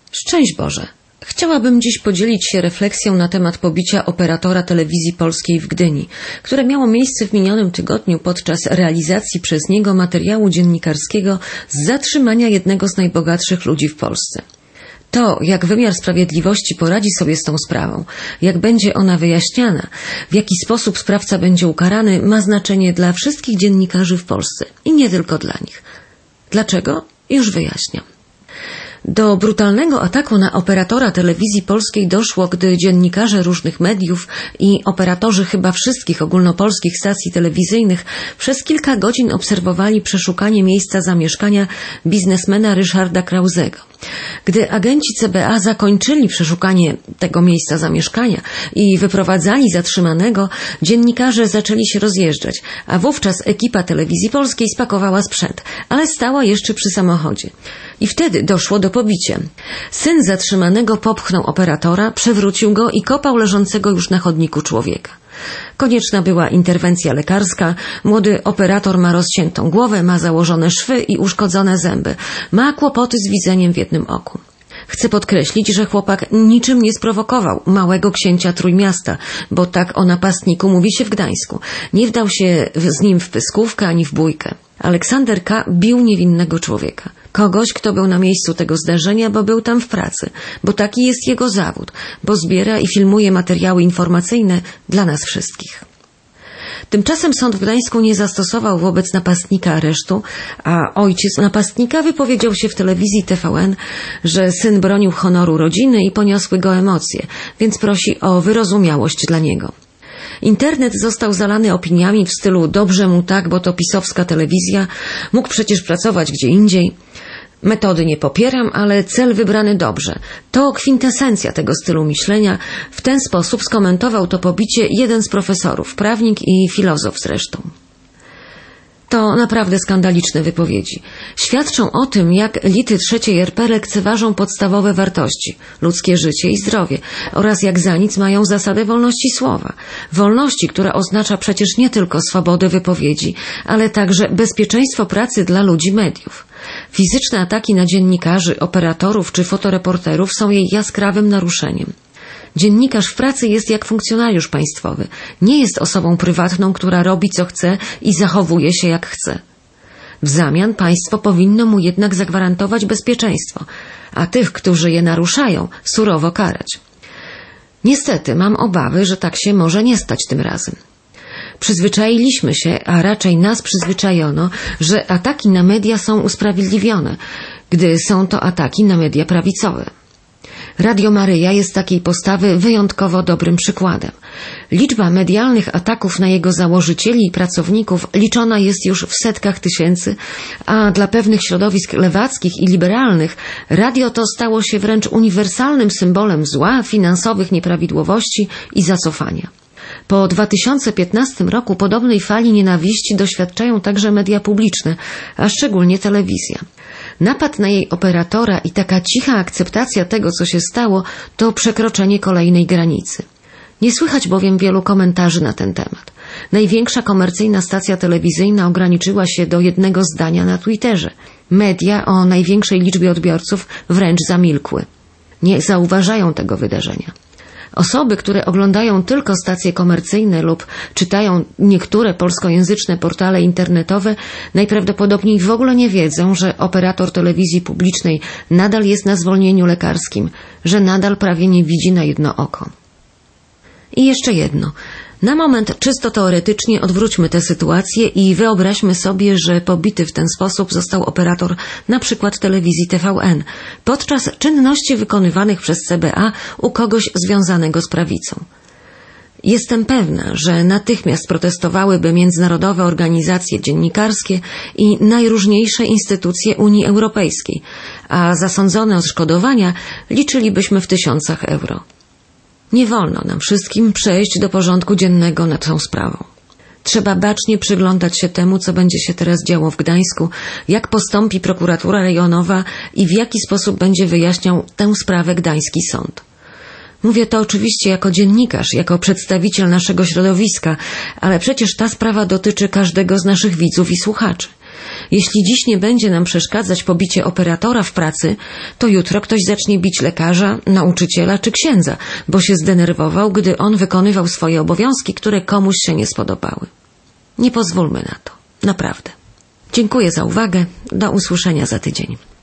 Szczęść Boże! Chciałabym dziś podzielić się refleksją na temat pobicia operatora telewizji polskiej w Gdyni, które miało miejsce w minionym tygodniu podczas realizacji przez niego materiału dziennikarskiego z zatrzymania jednego z najbogatszych ludzi w Polsce. To, jak wymiar sprawiedliwości poradzi sobie z tą sprawą, jak będzie ona wyjaśniana, w jaki sposób sprawca będzie ukarany, ma znaczenie dla wszystkich dziennikarzy w Polsce i nie tylko dla nich. Dlaczego? Już wyjaśniam. Do brutalnego ataku na operatora telewizji polskiej doszło, gdy dziennikarze różnych mediów i operatorzy chyba wszystkich ogólnopolskich stacji telewizyjnych przez kilka godzin obserwowali przeszukanie miejsca zamieszkania biznesmena Ryszarda Krauzego. Gdy agenci CBA zakończyli przeszukanie tego miejsca zamieszkania i wyprowadzali zatrzymanego, dziennikarze zaczęli się rozjeżdżać, a wówczas ekipa telewizji polskiej spakowała sprzęt, ale stała jeszcze przy samochodzie. I wtedy doszło do pobicia. Syn zatrzymanego popchnął operatora, przewrócił go i kopał leżącego już na chodniku człowieka. Konieczna była interwencja lekarska. Młody operator ma rozciętą głowę, ma założone szwy i uszkodzone zęby. Ma kłopoty z widzeniem w jednym oku. Chcę podkreślić, że chłopak niczym nie sprowokował małego księcia Trójmiasta, bo tak o napastniku mówi się w Gdańsku. Nie wdał się z nim w pyskówkę ani w bójkę. Aleksander K. bił niewinnego człowieka. Kogoś, kto był na miejscu tego zdarzenia, bo był tam w pracy, bo taki jest jego zawód, bo zbiera i filmuje materiały informacyjne dla nas wszystkich. Tymczasem sąd w Gdańsku nie zastosował wobec napastnika aresztu, a ojciec napastnika wypowiedział się w telewizji TVN, że syn bronił honoru rodziny i poniosły go emocje, więc prosi o wyrozumiałość dla niego. Internet został zalany opiniami w stylu dobrze mu tak, bo to pisowska telewizja, mógł przecież pracować gdzie indziej. Metody nie popieram, ale cel wybrany dobrze. To kwintesencja tego stylu myślenia. W ten sposób skomentował to pobicie jeden z profesorów, prawnik i filozof zresztą. To naprawdę skandaliczne wypowiedzi. Świadczą o tym, jak elity III RP lekceważą podstawowe wartości, ludzkie życie i zdrowie, oraz jak za nic mają zasadę wolności słowa. Wolności, która oznacza przecież nie tylko swobodę wypowiedzi, ale także bezpieczeństwo pracy dla ludzi mediów. Fizyczne ataki na dziennikarzy, operatorów czy fotoreporterów są jej jaskrawym naruszeniem. Dziennikarz w pracy jest jak funkcjonariusz państwowy. Nie jest osobą prywatną, która robi co chce i zachowuje się jak chce. W zamian państwo powinno mu jednak zagwarantować bezpieczeństwo, a tych, którzy je naruszają, surowo karać. Niestety mam obawy, że tak się może nie stać tym razem. Przyzwyczailiśmy się, a raczej nas przyzwyczajono, że ataki na media są usprawiedliwione, gdy są to ataki na media prawicowe. Radio Maryja jest takiej postawy wyjątkowo dobrym przykładem. Liczba medialnych ataków na jego założycieli i pracowników liczona jest już w setkach tysięcy, a dla pewnych środowisk lewackich i liberalnych radio to stało się wręcz uniwersalnym symbolem zła, finansowych nieprawidłowości i zacofania. Po 2015 roku podobnej fali nienawiści doświadczają także media publiczne, a szczególnie telewizja. Napad na jej operatora i taka cicha akceptacja tego, co się stało, to przekroczenie kolejnej granicy. Nie słychać bowiem wielu komentarzy na ten temat. Największa komercyjna stacja telewizyjna ograniczyła się do jednego zdania na Twitterze. Media o największej liczbie odbiorców wręcz zamilkły. Nie zauważają tego wydarzenia. Osoby, które oglądają tylko stacje komercyjne lub czytają niektóre polskojęzyczne portale internetowe, najprawdopodobniej w ogóle nie wiedzą, że operator telewizji publicznej nadal jest na zwolnieniu lekarskim, że nadal prawie nie widzi na jedno oko. I jeszcze jedno. Na moment czysto teoretycznie odwróćmy tę sytuację i wyobraźmy sobie, że pobity w ten sposób został operator na przykład telewizji TVN podczas czynności wykonywanych przez CBA u kogoś związanego z prawicą. Jestem pewna, że natychmiast protestowałyby międzynarodowe organizacje dziennikarskie i najróżniejsze instytucje Unii Europejskiej, a zasądzone odszkodowania liczylibyśmy w tysiącach euro. Nie wolno nam wszystkim przejść do porządku dziennego nad tą sprawą. Trzeba bacznie przyglądać się temu, co będzie się teraz działo w Gdańsku, jak postąpi prokuratura rejonowa i w jaki sposób będzie wyjaśniał tę sprawę gdański sąd. Mówię to oczywiście jako dziennikarz, jako przedstawiciel naszego środowiska, ale przecież ta sprawa dotyczy każdego z naszych widzów i słuchaczy. Jeśli dziś nie będzie nam przeszkadzać pobicie operatora w pracy, to jutro ktoś zacznie bić lekarza, nauczyciela czy księdza, bo się zdenerwował, gdy on wykonywał swoje obowiązki, które komuś się nie spodobały. Nie pozwólmy na to. Naprawdę. Dziękuję za uwagę. Do usłyszenia za tydzień.